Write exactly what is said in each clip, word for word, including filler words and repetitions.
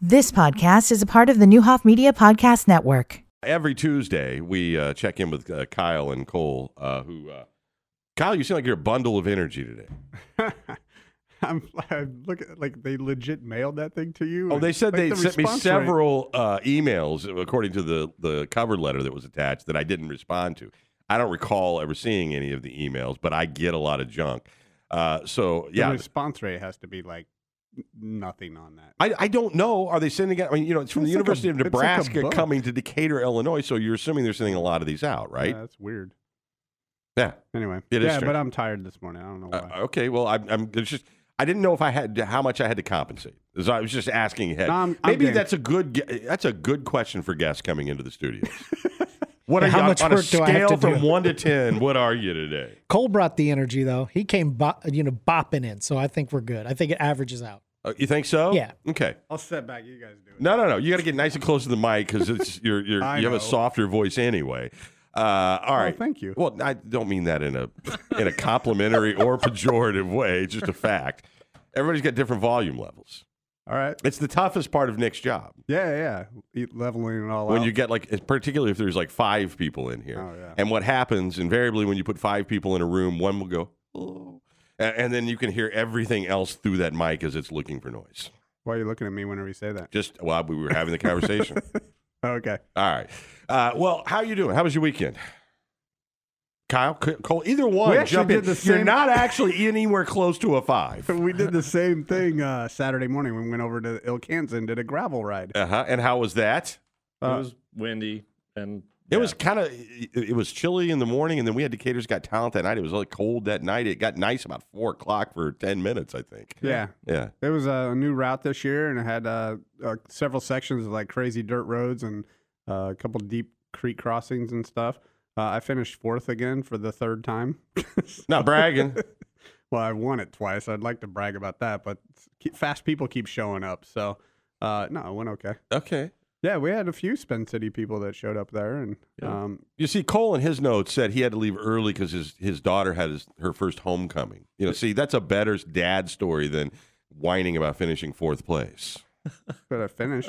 This podcast is a part of the Newhoff Media Podcast Network. Every Tuesday, we uh, check in with uh, Kyle and Cole, uh, who... Uh, Kyle, you seem like you're a bundle of energy today. I'm, I'm looking like they legit mailed that thing to you. Oh, they said like they the sent me response several uh, emails, according to the, the cover letter that was attached, that I didn't respond to. I don't recall ever seeing any of the emails, but I get a lot of junk. Uh, so, rate, yeah. the response rate has to be like nothing on that. I, I don't know. Are they sending it? I mean, you know, it's from It's the like University a- of it's like a Nebraska book. coming to Decatur, Illinois, so you're assuming they're sending a lot of these out, right? Yeah, that's weird. Yeah. Anyway, It is yeah, strange. but I'm tired this morning. I don't know why. Uh, okay, well, I'm, I'm it's just I didn't know if I had how much I had to compensate. So I was just asking ahead. No, I'm- I'm Maybe game. that's a good gue- that's a good question for guests coming into the studio. What Yeah, are how you much on a work do I have scale to from do? one to ten? What are you today? Cole brought the energy, though. He came, bo- you know, bopping in, so I think we're good. I think it averages out. Uh, you think so? Yeah. Okay. I'll step back. You guys do it. No, no, no. You got to get nice and close to the mic because it's you're you're I you have a know. softer voice anyway. Uh, all right. thank you. Well, I don't mean that in a in a complimentary or pejorative way. It's just a fact. Everybody's got different volume levels. All right. It's the toughest part of Nick's job. Yeah, yeah. Eat leveling it all When out. you get like, particularly if there's like five people in here. Oh, yeah. And what happens invariably when you put five people in a room, one will go, oh, and, and then you can hear everything else through that mic as it's looking for noise. Why are you looking at me whenever you say that? Just while we were having the conversation. Okay. All right. Uh, well, how you doing? How was your weekend? Kyle, C- Cole, either one, We actually jump in. did the You're same- not actually anywhere close to a five. We did the same thing uh, Saturday morning. We went over to Ilkanza and did a gravel ride. Uh-huh. And how was that? Uh, it was windy and It yeah. was kind of, it, it was chilly in the morning, and then we had Decatur's Got Talent that night. It was really cold that night. It got nice about four o'clock for ten minutes, I think. Yeah. Yeah. It was a new route this year, and it had uh, uh, several sections of like crazy dirt roads and uh, a couple deep creek crossings and stuff. Uh, I finished fourth again for the third time. Not bragging. Well, I won it twice. I'd like to brag about that, but keep, fast people keep showing up. So, uh, no, it went okay. Okay. Yeah, we had a few Spin City people that showed up there, and Yeah. um, You see, Cole in his notes said he had to leave early because his, his daughter had his, her first homecoming. You know, see, that's a better dad story than whining about finishing fourth place. but I finished.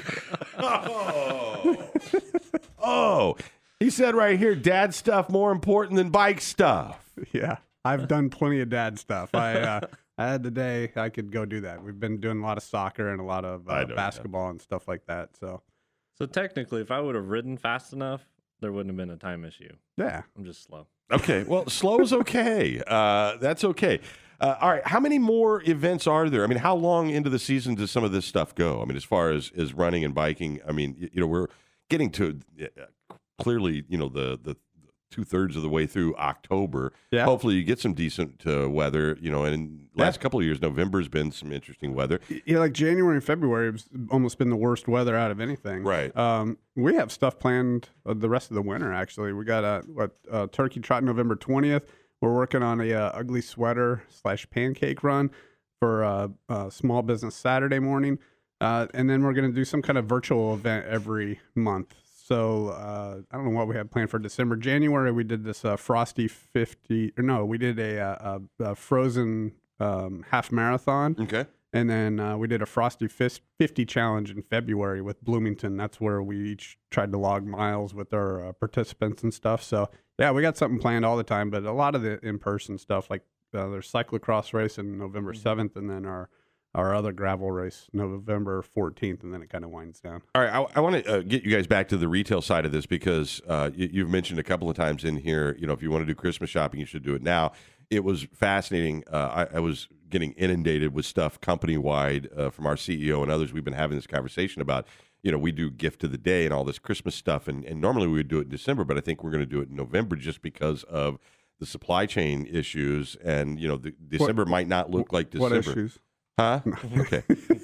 Oh. Oh. He said right here, dad stuff more important than bike stuff. Yeah, I've done plenty of dad stuff. I uh, I had the day I could go do that. We've been doing a lot of soccer and a lot of I uh, know, yeah. basketball and stuff like that. So So technically, if I would have ridden fast enough, there wouldn't have been a time issue. yeah, I'm just slow. Okay, well, slow is okay. Uh, that's okay. Uh, all right, how many more events are there? I mean, how long into the season does some of this stuff go? I mean, as far as, as running and biking, I mean, you, you know, we're getting to uh, clearly, you know, the the two thirds of the way through October. Yeah. Hopefully, you get some decent uh, weather. You know, and in the last Yeah. couple of years, November's been some interesting weather. yeah. Like January and February has almost been the worst weather out of anything. Right. Um, we have stuff planned uh, the rest of the winter. Actually, we got a what uh, turkey trot November twentieth. We're working on a uh, ugly sweater slash pancake run for uh, uh, small business Saturday morning, uh, and then we're going to do some kind of virtual event every month. So uh, I don't know what we have planned for December. January we did this uh, Frosty fifty. Or no, we did a, a, a Frozen um, half marathon, Okay. and then uh, we did a Frosty Fis- fifty challenge in February with Bloomington. That's where we each tried to log miles with our uh, participants and stuff. So yeah, we got something planned all the time. But a lot of the in-person stuff, like uh, there's cyclocross race on November seventh, and then our our other gravel race November fourteenth, and then it kind of winds down. All right, I, I want to uh, get you guys back to the retail side of this because uh, you, you've mentioned a couple of times in here, you know, if you want to do Christmas shopping, you should do it now. It was fascinating. Uh, I, I was getting inundated with stuff company-wide uh, from our C E O and others. We've been having this conversation about, you know, we do gift of the day and all this Christmas stuff, and, and normally we would do it in December, but I think we're going to do it in November just because of the supply chain issues, and, you know, the, December might not look like December. What issues? Huh? Okay.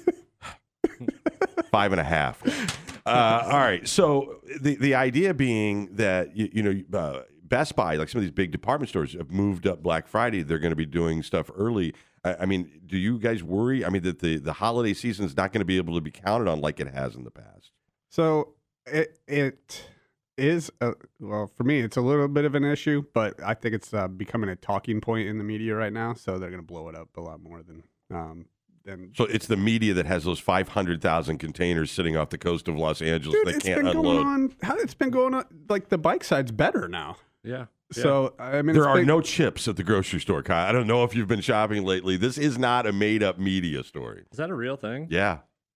Five and a half. Uh, all right. So the the idea being that you, you know uh, Best Buy, like some of these big department stores, have moved up Black Friday. They're going to be doing stuff early. I, I mean, do you guys worry? I mean, that the the holiday season is not going to be able to be counted on like it has in the past. So it it is a, well for me it's a little bit of an issue, but I think it's uh, becoming a talking point in the media right now. So they're going to blow it up a lot more than um, and So it's the media that has those five hundred thousand containers sitting off the coast of Los Angeles dude, that it's can't been unload. going on. How it's been going on? Like the bike side's better now. Yeah. yeah. So I mean, There it's are been- no chips at the grocery store, Kyle. I don't know if you've been shopping lately. This is not a made-up media story. Is that a real thing? Yeah.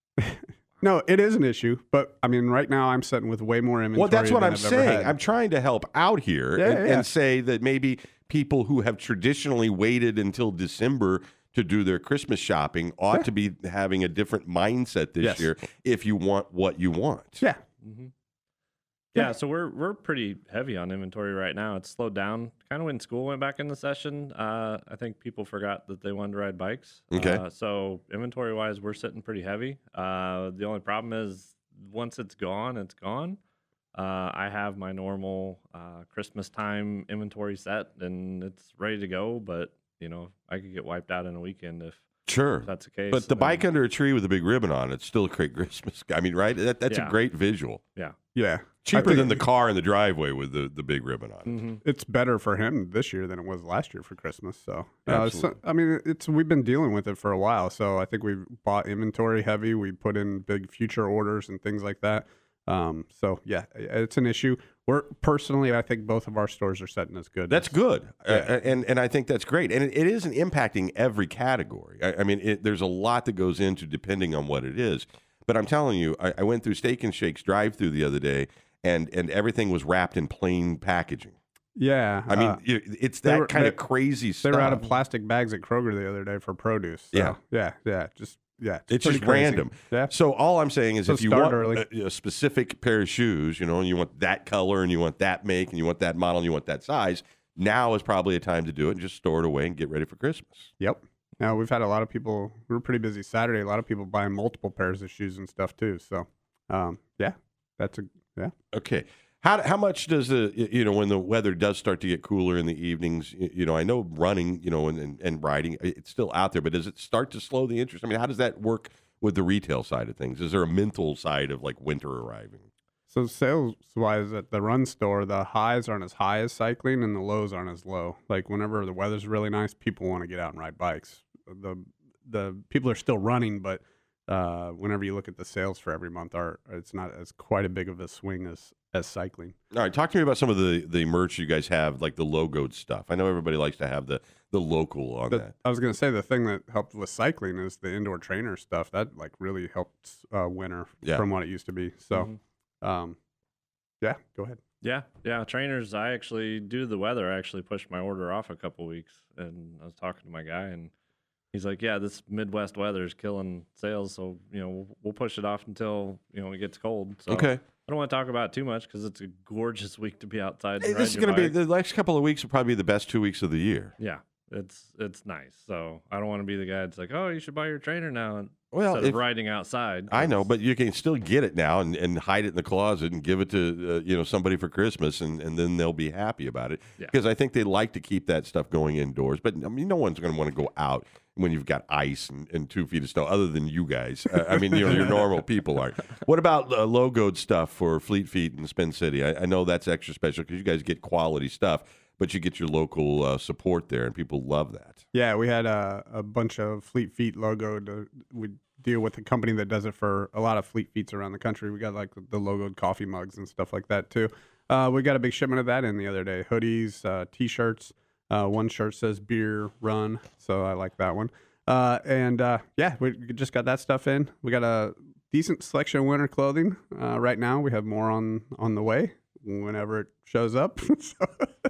No, it is an issue, but I mean, right now I'm sitting with way more inventory. Well, that's what than I'm I've ever saying. had. I'm trying to help out here Yeah, and, yeah. and say that maybe people who have traditionally waited until December to do their Christmas shopping ought Yeah. to be having a different mindset this Yes. year if you want what you want. Yeah, hmm Yeah, so we're we're pretty heavy on inventory right now. It's slowed down. Kind of when school went back into session, uh, I think people forgot that they wanted to ride bikes. Okay. Uh, so inventory wise, we're sitting pretty heavy. Uh, the only problem is once it's gone, it's gone. Uh, I have my normal uh, Christmas time inventory set, and it's ready to go. But you know, I could get wiped out in a weekend if, Sure. if that's the case. But the And- bike under a tree with a big ribbon on it's still a great Christmas. I mean, right? That, that's Yeah. a great visual. yeah. yeah. I Cheaper think than the car in the driveway with the, the big ribbon on it. hmm It's better for him this year than it was last year for Christmas. So, uh, Absolutely. so I mean, it's we've been dealing with it for a while. So I think we've bought inventory heavy. We put in big future orders and things like that. Um, so yeah, it's an issue. We're personally, I think both of our stores are setting us good. That's good, Yeah. uh, and and I think that's great, and it, it isn't impacting every category. I, I mean, it, there's a lot that goes into depending on what it is. But I'm telling you, I, I went through Steak and Shake's drive-through the other day, and and everything was wrapped in plain packaging. Yeah. I mean, uh, you- it's they that were- kind they- of crazy they stuff. were out of plastic bags at Kroger the other day for produce. So, Yeah. Yeah. Yeah. Just, yeah. It's pretty just crazy. random. Yeah. So all I'm saying is, So if you start want early. a, a specific pair of shoes, you know, and you want that color, and you want that make, and you want that model, and you want that size, now is probably a time to do it and just store it away and get ready for Christmas. Yep. Now we've had a lot of people. We were pretty busy Saturday. A lot of people buying multiple pairs of shoes and stuff too. So, um, yeah, that's a yeah. Okay. How, how much does the, you know, when the weather does start to get cooler in the evenings, you, you know, I know running, you know, and, and, and riding, it's still out there, but does it start to slow the interest? I mean, how does that work with the retail side of things? Is there a mental side of like winter arriving? So sales wise at the run store, the highs aren't as high as cycling and the lows aren't as low. Like whenever the weather's really nice, people want to get out and ride bikes. The the people are still running, but uh, whenever you look at the sales for every month, are it's not as quite a big of a swing as as cycling. All right, talk to me about some of the, the merch you guys have, like the logoed stuff. I know everybody likes to have the, the local on The- that. I was gonna say the thing that helped with cycling is the indoor trainer stuff. That like really helped uh, winter Yeah. from what it used to be. So, Mhm. um, yeah, go ahead. Yeah, yeah. Trainers, I actually, due to the weather, I actually pushed my order off a couple weeks. And I was talking to my guy, and he's like, "Yeah, this Midwest weather is killing sales, so you know we'll, we'll push it off until you know it gets cold." So Okay. I don't want to talk about it too much because it's a gorgeous week to be outside. Hey, and this is ride your going to be, bike. the next couple of weeks will probably be the best two weeks of the year. Yeah, it's it's nice. So I don't want to be the guy that's like, "Oh, you should buy your trainer now," and Well, instead if- of riding outside. I know, 'cause- but you can still get it now and, and hide it in the closet and give it to uh, you know somebody for Christmas, and, and then they'll be happy about it. Yeah. Because I think they like to keep that stuff going indoors. But I mean, no one's going to want to go out when you've got ice and, and two feet of snow, other than you guys. Uh, I mean, you know, your normal people aren't. What about uh, logoed stuff for Fleet Feet and Spin City? I, I know that's extra special because you guys get quality stuff, but you get your local uh, support there, and people love that. Yeah, we had a, a bunch of Fleet Feet logo. To, we deal with a company that does it for a lot of Fleet Feets around the country. We got like the, the logoed coffee mugs and stuff like that too. Uh, we got a big shipment of that in the other day. Hoodies, uh, T-shirts. Uh, one shirt says beer run, so I like that one. Uh, and uh, yeah, we just got that stuff in. We got a decent selection of winter clothing uh, right now. We have more on on the way whenever it shows up. so,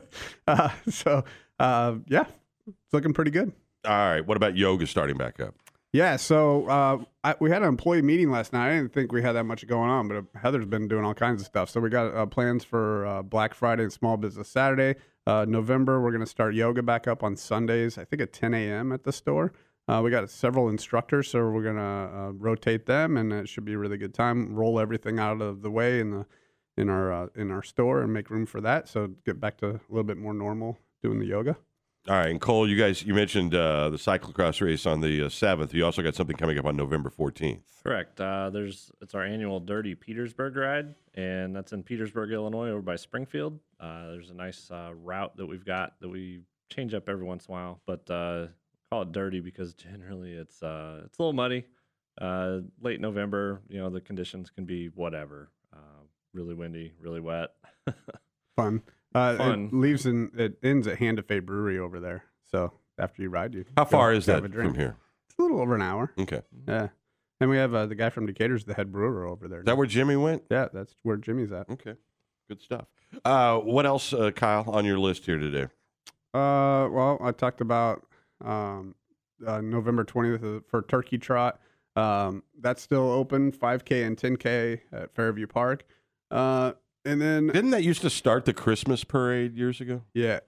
uh, so uh, yeah, it's looking pretty good. All right. What about yoga starting back up? Yeah, so uh, I, we had an employee meeting last night. I didn't think we had that much going on, but uh, Heather's been doing all kinds of stuff. So we got uh, plans for uh, Black Friday and Small Business Saturday. Uh, November, we're going to start yoga back up on Sundays, I think at ten a.m. at the store. Uh, we got several instructors, so we're going to uh, rotate them, and it should be a really good time. Roll everything out of the way in the in our uh, in our store and make room for that. So get back to a little bit more normal doing the yoga. All right, and Cole, you guys, you mentioned uh, the cyclocross race on the uh, seventh. You also got something coming up on November fourteenth. Correct. Uh, there's it's our annual Dirty Petersburg ride, and that's in Petersburg, Illinois, over by Springfield. Uh, there's a nice uh, route that we've got that we change up every once in a while, but uh, call call it dirty because generally it's uh, it's a little muddy. Uh, late November, you know, the conditions can be whatever. Uh, really windy, really wet. Fun. Uh, Fun. It leaves in it ends at Hand of Fate Brewery over there. So after you ride, you How go far is have that a drink. from here? It's a little over an hour. Okay. Yeah, and we have uh, the guy from Decatur's the head brewer over there. Is that now. where Jimmy went? Yeah, that's where Jimmy's at. Okay. Good stuff. Uh, what else, uh, Kyle, on your list here today? Uh, well, I talked about um, uh, November twentieth for Turkey Trot. Um, that's still open, five K and ten K at Fairview Park. Uh, and then Didn't that used to start the Christmas parade years ago? yeah,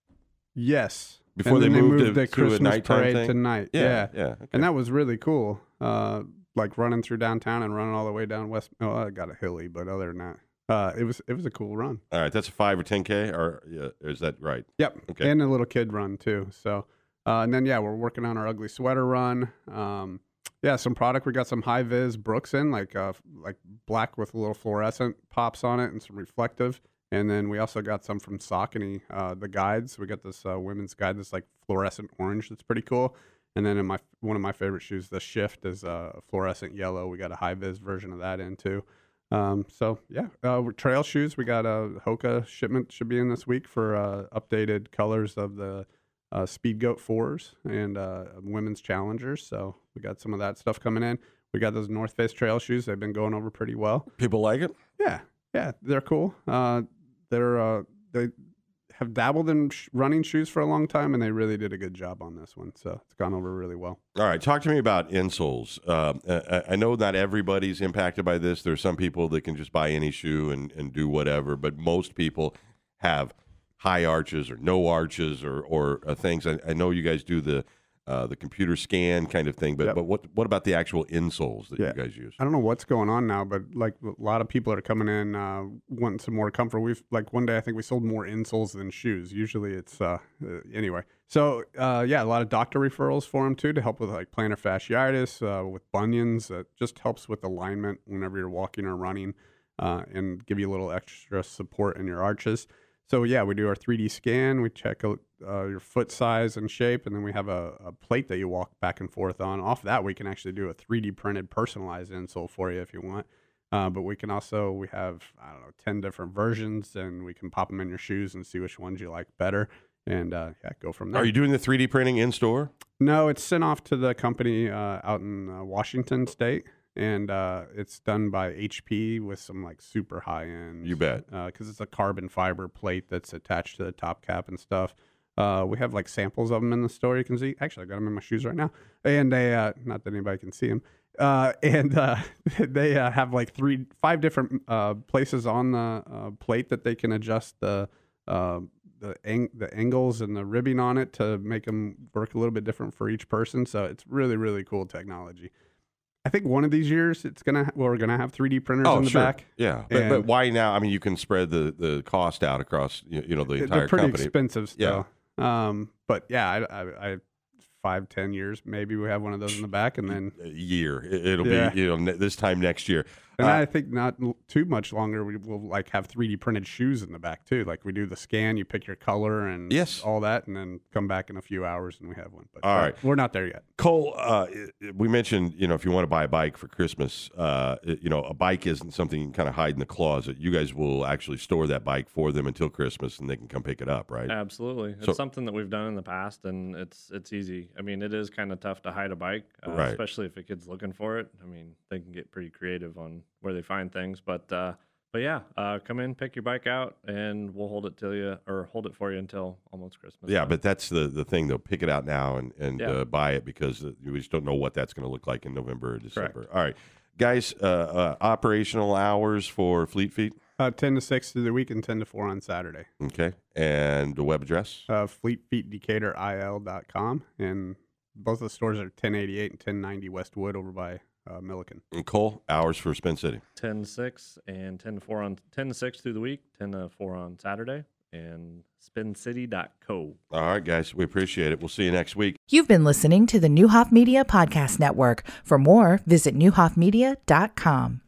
yes. Before and they then moved they to- moved the to a Christmas nighttime parade thing? tonight. Yeah. Yeah, Yeah. Okay. and that was really cool. Uh, like running through downtown and running all the way down West. Oh, I got a hilly, but other than that, uh, it was it was a cool run. All right. That's a five or ten K, or yeah, is that right? Yep. Okay. And a little kid run too. So, uh, and then yeah, we're working on our ugly sweater run. Um, yeah, some product. We got some high vis Brooks in, like uh, like black with a little fluorescent pops on it and some reflective. And then we also got some from Saucony, uh, the guides. We got this uh, women's guide that's like fluorescent orange. That's pretty cool. And then in my one of my favorite shoes, the Shift, is uh, fluorescent yellow. We got a high vis version of that in too. Um, so yeah, uh, trail shoes. We got a Hoka shipment should be in this week for uh, updated colors of the uh, Speed Goat fours and uh, women's challengers. So we got some of that stuff coming in. We got those North Face trail shoes. They've been going over pretty well. People like it? Yeah, yeah, they're cool. Uh, they're uh, they have dabbled in sh- running shoes for a long time, and they really did a good job on this one. So it's gone over really well. All right, talk to me about insoles. Um, I, I know not everybody's impacted by this. There's some people that can just buy any shoe and, and do whatever, but most people have high arches or no arches or or uh, things. I, I know you guys do the uh, the computer scan kind of thing, but Yep. but what what about the actual insoles that Yeah. you guys use? I don't know what's going on now, but like a lot of people are coming in uh, wanting some more comfort. We've like one day I think we sold more insoles than shoes. Usually it's uh, uh anyway. So uh, yeah, a lot of doctor referrals for them too to help with like plantar fasciitis, uh, with bunions. It just helps with alignment whenever you're walking or running, uh, and give you a little extra support in your arches. So yeah, we do our three D scan. We check out uh, your foot size and shape, and then we have a, a plate that you walk back and forth on. Off that, we can actually do a three D printed, personalized insole for you if you want. Uh, but we can also we have I don't know ten different versions, and we can pop them in your shoes and see which ones you like better, and uh, yeah, go from there. Are you doing the three D printing in store? No, it's sent off to the company uh, out in uh, Washington State. And uh, it's done by H P with some like super high end. You bet. Because uh, it's a carbon fiber plate that's attached to the top cap and stuff. Uh, we have like samples of them in the store. You can see. Actually, I got them in my shoes right now. And they, uh, not that anybody can see them. Uh, and uh, they uh, have like three, five different uh, places on the uh, plate that they can adjust the uh, the ang- the angles and the ribbing on it to make them work a little bit different for each person. So it's really really cool technology. I think one of these years it's gonna ha- well, we're gonna have three D printers Oh, in the sure. back. Yeah, but, but And- why now? I mean, you can spread the, the cost out across you you know the entire They're pretty company. expensive Yeah. still. Um, but yeah, I, I, I five ten years maybe we have one of those in the back, and then A year. It- It'll Yeah. be you know ne- this time next year. and Uh, I think not l- too much longer we will like have three D printed shoes in the back too. Like we do the scan, you pick your color and Yes. all that, and then come back in a few hours and we have one. But All uh, right. we're not there yet. Cole, uh, we mentioned, you know, if you want to buy a bike for Christmas, uh, you know, a bike isn't something you can kind of hide in the closet. You guys will actually store that bike for them until Christmas, and they can come pick it up, right? Absolutely, it's So- something that we've done in the past, and it's it's easy. I mean, it is kind of tough to hide a bike, uh, Right. especially if a kid's looking for it. I mean, they can get pretty creative on where they find things, but uh, but yeah, uh, come in, pick your bike out, and we'll hold it till you or hold it for you until almost Christmas. Yeah, time. but that's the, the thing, though. Pick it out now and, and Yeah. uh, buy it because uh, we just don't know what that's going to look like in November or December. All right. Guys, uh, uh, operational hours for Fleet Feet. Uh, ten to six through the week and ten to four on Saturday. Okay. And the web address? Uh, fleet feet decatur I L dot com, and both of the stores are ten eighty-eight and ten ninety Westwood over by uh, Milliken. And Cole, hours for Spin City. ten to six and ten to four on ten to six through the week, ten to four on Saturday, and spin city dot co. All right, guys. We appreciate it. We'll see you next week. You've been listening to the Newhoff Media Podcast Network. For more, visit newhoff media dot com.